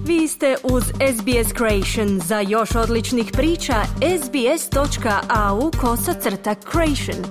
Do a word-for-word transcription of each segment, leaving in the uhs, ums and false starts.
Vi ste uz S B S Creation. Za još odličnih priča, sbs.au kosacrta creation.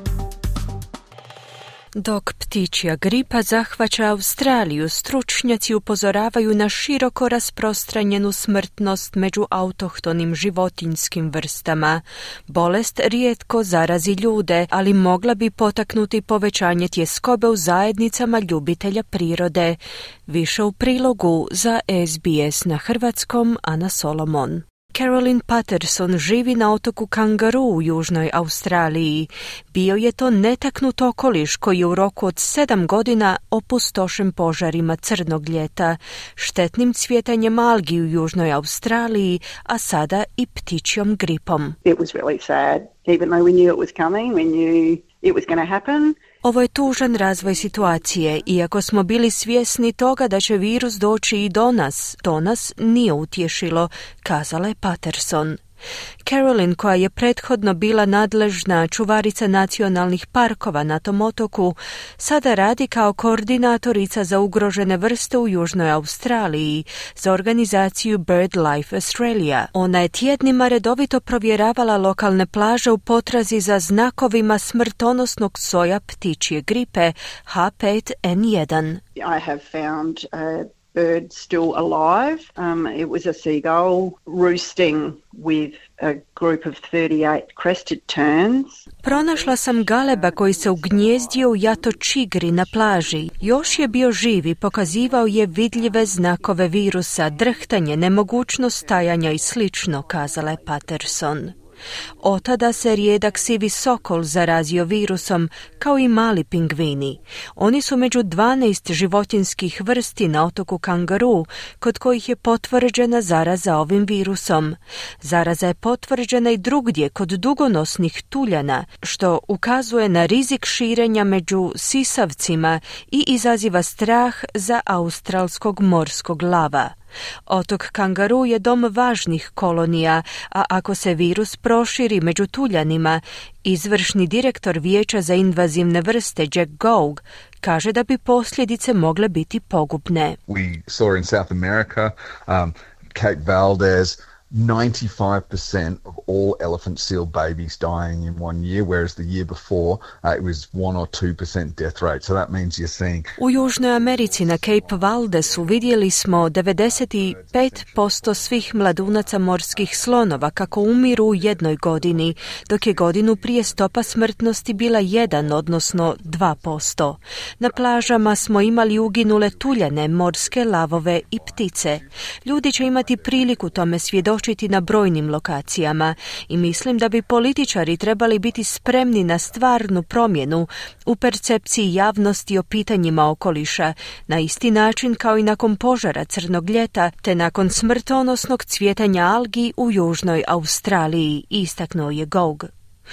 Dok ptičja gripa zahvaća Australiju, stručnjaci upozoravaju na široko rasprostranjenu smrtnost među autohtonim životinjskim vrstama. Bolest rijetko zarazi ljude, ali mogla bi potaknuti povećanje tjeskobe u zajednicama ljubitelja prirode. Više u prilogu za S B S na hrvatskom, Ana Solomon. Carolyn Patterson živi na otoku Kangaroo u Južnoj Australiji. Bio je to netaknut okoliš koji je u roku od sedam godina opustošen požarima crnog ljeta, štetnim cvjetanjem algi u Južnoj Australiji, a sada i ptičjom gripom. It was really sad. Even though we knew it was coming, we knew it was going to happen. Ovo je tužan razvoj situacije, iako smo bili svjesni toga da će virus doći i do nas. To nas nije utješilo, kazala je Patterson. Carolyn, koja je prethodno bila nadležna čuvarica nacionalnih parkova na tom otoku, sada radi kao koordinatorica za ugrožene vrste u Južnoj Australiji za organizaciju BirdLife Australia. Ona je tjednima redovito provjeravala lokalne plaže u potrazi za znakovima smrtonosnog soja ptičje gripe H pet N jedan. I have found a bird still alive. Um, it was a seagull roosting with a group of thirty-eight crested terns. Pronašla sam galeba koji se ugnjezdio u jato čigri na plaži. Još je bio živ i pokazivao je vidljive znakove virusa, drhtanje, nemogućnost stajanja i slično, kazala je Patterson. Otada se rijedak sivi sokol zarazio virusom, kao i mali pingvini. Oni su među dvanaest životinjskih vrsti na otoku Kangaroo, kod kojih je potvrđena zaraza ovim virusom. Zaraza je potvrđena i drugdje kod dugonosnih tuljana, što ukazuje na rizik širenja među sisavcima i izaziva strah za australskog morskog lava. Otok Kangaroo je dom važnih kolonija, a ako se virus proširi među tuljanima, izvršni direktor Vijeća za invazivne vrste Jack Gough kaže da bi posljedice mogle biti pogubne. We saw in South America, um, Cape Valdez, ninety-five percent of all elephant seal babies dying in one year, whereas the year before uh, it was one or two percent death rate. So that means you're seeing... U Južnoj Americi na Cape Valdesu vidjeli smo devedeset pet posto svih mladunaca morskih slonova kako umiru u jednoj godini, dok je godinu prije stopa smrtnosti bila jedan, odnosno dva posto. Na plažama smo imali uginule tuljane, morske lavove i ptice. Ljudi će imati priliku tome svjedočiti na brojnim lokacijama i mislim da bi političari trebali biti spremni na stvarnu promjenu u percepciji javnosti o pitanjima okoliša, na isti način kao i nakon požara crnog ljeta te nakon smrtonosnog cvjetanja algi u Južnoj Australiji, istaknuo je Gough.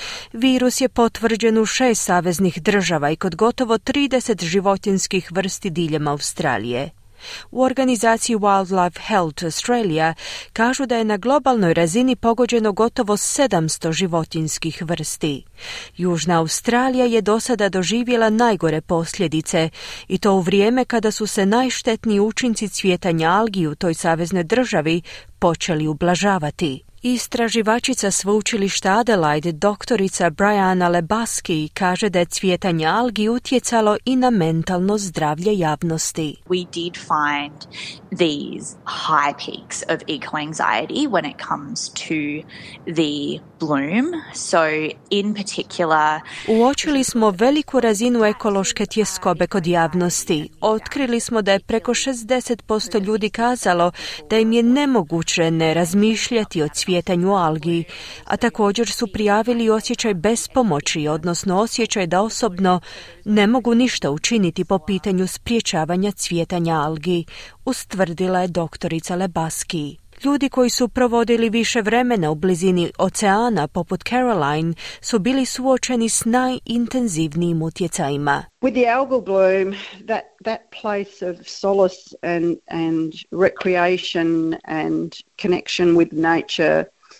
Virus je potvrđen u šest saveznih država i kod gotovo trideset životinjskih vrsti diljem Australije. U organizaciji Wildlife Health Australia kažu da je na globalnoj razini pogođeno gotovo sedamsto životinjskih vrsti. Južna Australija je do sada doživjela najgore posljedice i to u vrijeme kada su se najštetniji učinci cvjetanja algi u toj saveznoj državi počeli ublažavati. Istraživačica sveučilišta Adelaide, doktorica Brianna Lebaski, kaže da je cvjetanje algi utjecalo i na mentalno zdravlje javnosti. We did find these high peaks of eco anxiety when it comes to the bloom. So in particular, uočili smo veliku razinu ekološke tjeskobe kod javnosti. Otkrili smo da je preko šezdeset posto ljudi kazalo da im je nemoguće ne razmišljati o cvjetanju algi, a također su prijavili osjećaj bespomoći, odnosno osjećaj da osobno ne mogu ništa učiniti po pitanju sprječavanja cvjetanja algi, ustvrdila je doktorica Lebaski. Ljudi koji su provodili više vremena u blizini oceana, poput Caroline, su bili suočeni s najintenzivnijim utjecajima. With the algal bloom, that, that place of solace and, and recreation and connection with nature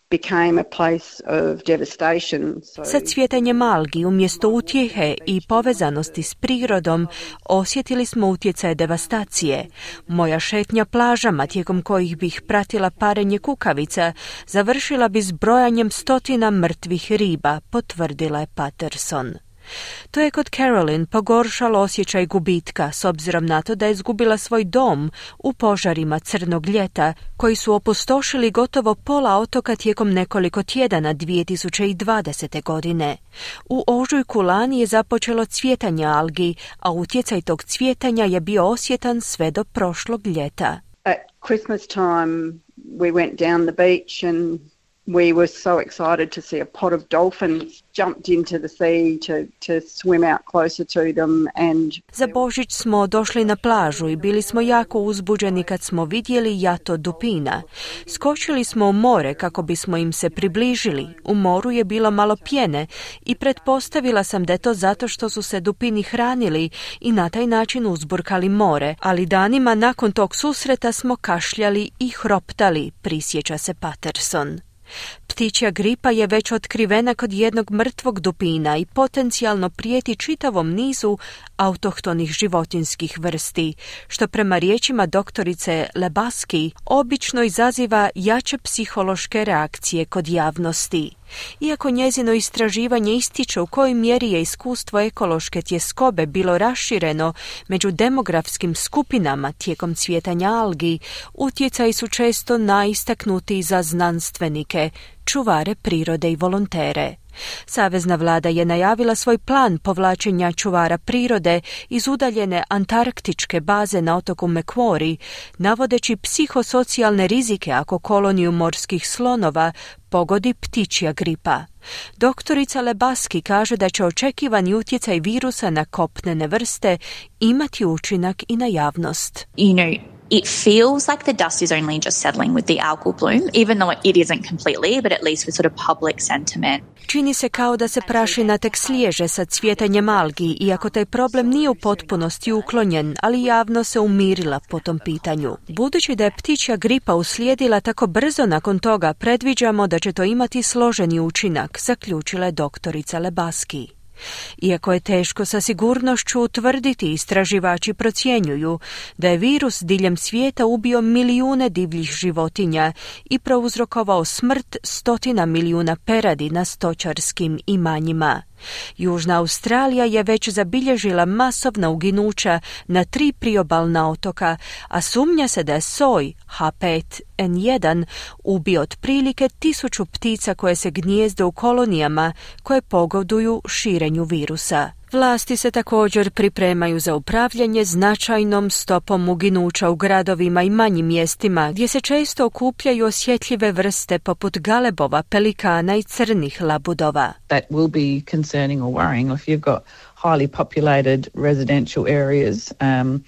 became a place of devastation. So... Sa cvjetanjem algi umjesto utjehe i povezanosti s prirodom osjetili smo utjecaj devastacije. Moja šetnja plažama tijekom kojih bih pratila parenje kukavica završila bi s brojanjem stotina mrtvih riba, potvrdila je Patterson. To je kod Carolyn pogoršalo osjećaj gubitka s obzirom na to da je izgubila svoj dom u požarima Crnog ljeta koji su opustošili gotovo pola otoka tijekom nekoliko tjedana dvije tisuće dvadesete. godine. U ožujku lani je započelo cvjetanje algi, a utjecaj tog cvjetanja je bio osjetan sve do prošlog ljeta. At Christmas time we went down the beach and we were so excited to see a pot of dolphins jumped into the sea to, to swim out closer to them and... Za Božić smo došli na plažu i bili smo jako uzbuđeni kad smo vidjeli jato dupina. Skočili smo u more kako bismo im se približili. U moru je bilo malo pjene i pretpostavila sam da je to zato što su se dupini hranili i na taj način uzburkali more, ali danima nakon tog susreta smo kašljali i hroptali, prisjeća se Patterson. Ptičja gripa je već otkrivena kod jednog mrtvog dupina i potencijalno prijeti čitavom nizu autohtonih životinjskih vrsti, što prema riječima doktorice Lebaski obično izaziva jače psihološke reakcije kod javnosti. Iako njezino istraživanje ističe u kojoj mjeri je iskustvo ekološke tjeskobe bilo rašireno među demografskim skupinama tijekom cvjetanja algi, utjecaji su često najistaknutiji za znanstvenike, čuvare prirode i volontere. Savezna vlada je najavila svoj plan povlačenja čuvara prirode iz udaljene antarktičke baze na otoku Macquarie, navodeći psihosocijalne rizike ako koloniju morskih slonova pogodi ptičja gripa. Doktorica Lebaski kaže da će očekivani utjecaj virusa na kopnene vrste imati učinak i na javnost. You know, it feels like the dust is only just settling with the algal bloom, even though it isn't completely, but at least with sort of public sentiment. Čini se kao da se prašina tek sliježe sa cvjetanjem algi, iako taj problem nije u potpunosti uklonjen, ali javno se umirila po tom pitanju. Budući da je ptičja gripa uslijedila tako brzo nakon toga, predviđamo da će to imati složeni učinak, zaključila je doktorica Lebaski. Iako je teško sa sigurnošću utvrditi, istraživači procjenjuju da je virus diljem svijeta ubio milijune divljih životinja i prouzrokovao smrt stotina milijuna peradi na stočarskim imanjima. Južna Australija je već zabilježila masovna uginuća na tri priobalna otoka, a sumnja se da je soj H pet N jedan ubio otprilike tisuću ptica koje se gnijezde u kolonijama koje pogoduju širenju virusa. Vlasti se također pripremaju za upravljanje značajnom stopom uginuća u gradovima i manjim mjestima gdje se često okupljaju osjetljive vrste poput galebova, pelikana i crnih labudova. That will be concerning or worrying if you've got highly populated residential areas. Um,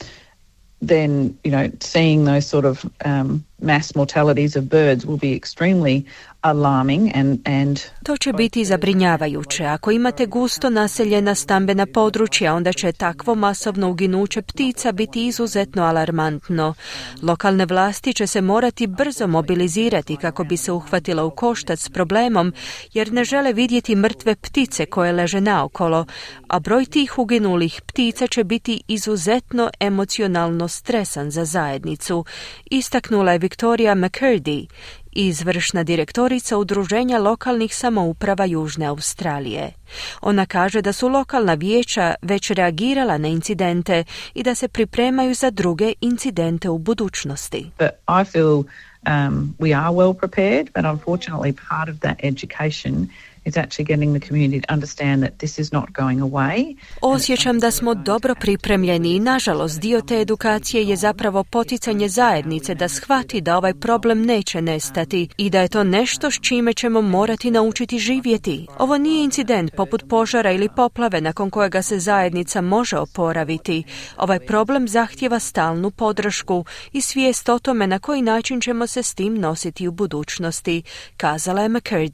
then, you know, seeing those sort of um, mass mortalities of birds will be extremely alarming and, and... To će biti zabrinjavajuće. Ako imate gusto naseljena stambena područja, onda će takvo masovno uginuće ptica biti izuzetno alarmantno. Lokalne vlasti će se morati brzo mobilizirati kako bi se uhvatila u koštac s problemom, jer ne žele vidjeti mrtve ptice koje leže naokolo, a broj tih uginulih ptica će biti izuzetno emocionalno stresan za zajednicu, istaknula je Victoria McCurdy, izvršna direktorica Udruženja lokalnih samouprava Južne Australije. Ona kaže da su lokalna vijeća već reagirala na incidente i da se pripremaju za druge incidente u budućnosti. But I feel um, we are well prepared, but unfortunately part of that education is actually getting the community to understand that this is not going away. Osjećam da smo dobro pripremljeni i nažalost dio te edukacije je zapravo poticanje zajednice da shvati da ovaj problem neće nestati i da je to nešto s čime ćemo morati naučiti živjeti. Ovo nije incident poput požara ili poplave nakon kojega se zajednica može oporaviti. Ovaj problem zahtijeva stalnu podršku i svijest o tome na koji način ćemo se s tim nositi u budućnosti, kazala je McCurdy.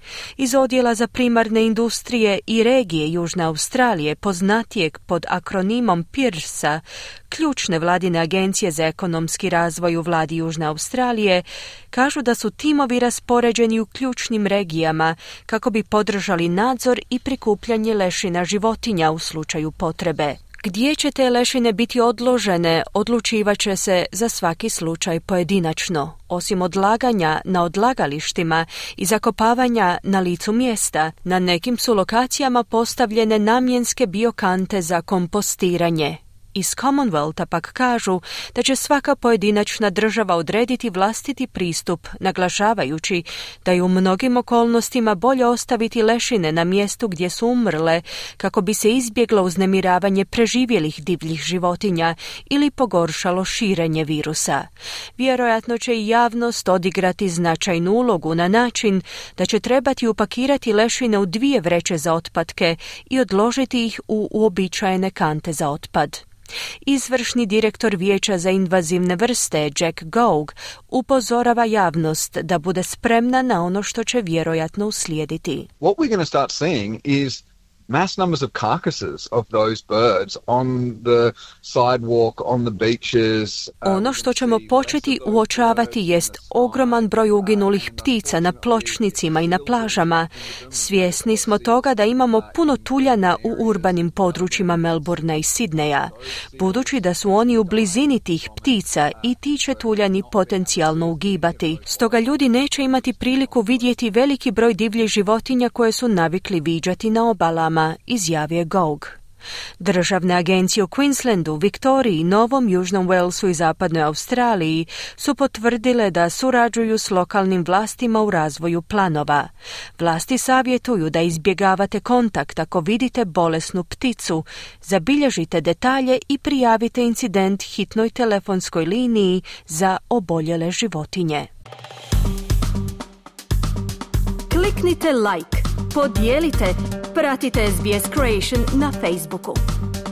Iz Odjela za primarne industrije i regije Južne Australije, poznatijeg pod akronimom PIRSA, ključne vladine agencije za ekonomski razvoj u vladi Južne Australije, kažu da su timovi raspoređeni u ključnim regijama kako bi podržali nadzor i prikupljanje lešina životinja u slučaju potrebe. Gdje će te lešine biti odložene, odlučivat će se za svaki slučaj pojedinačno. Osim odlaganja na odlagalištima i zakopavanja na licu mjesta, na nekim su lokacijama postavljene namjenske biokante za kompostiranje. Iz Commonwealtha pak kažu da će svaka pojedinačna država odrediti vlastiti pristup, naglašavajući da je u mnogim okolnostima bolje ostaviti lešine na mjestu gdje su umrle kako bi se izbjeglo uznemiravanje preživjelih divljih životinja ili pogoršalo širenje virusa. Vjerojatno će i javnost odigrati značajnu ulogu na način da će trebati upakirati lešine u dvije vreće za otpadke i odložiti ih u uobičajene kante za otpad. Izvršni direktor Vijeća za invazivne vrste Jack Gough upozorava javnost da bude spremna na ono što će vjerojatno uslijediti. What we're going to start seeing is mass numbers of carcasses of those birds on the sidewalk, on the beaches. Ono što ćemo početi uočavati jest ogroman broj uginulih ptica na pločnicima i na plažama. Svjesni smo toga da imamo puno tuljana u urbanim područjima Melbournea i Sidneja. Budući da su oni u blizini tih ptica i ti će tuljani potencijalno ugibati. Stoga ljudi neće imati priliku vidjeti veliki broj divljih životinja koje su navikli viđati na obalama, izjavio Gough. Državne agencije u Queenslandu, Viktoriji, Novom Južnom Walesu i Zapadnoj Australiji su potvrdile da surađuju s lokalnim vlastima u razvoju planova. Vlasti savjetuju da izbjegavate kontakt ako vidite bolesnu pticu, zabilježite detalje i prijavite incident hitnoj telefonskoj liniji za oboljele životinje. Kliknite like, podijelite, pratite S B S Creation na Facebooku.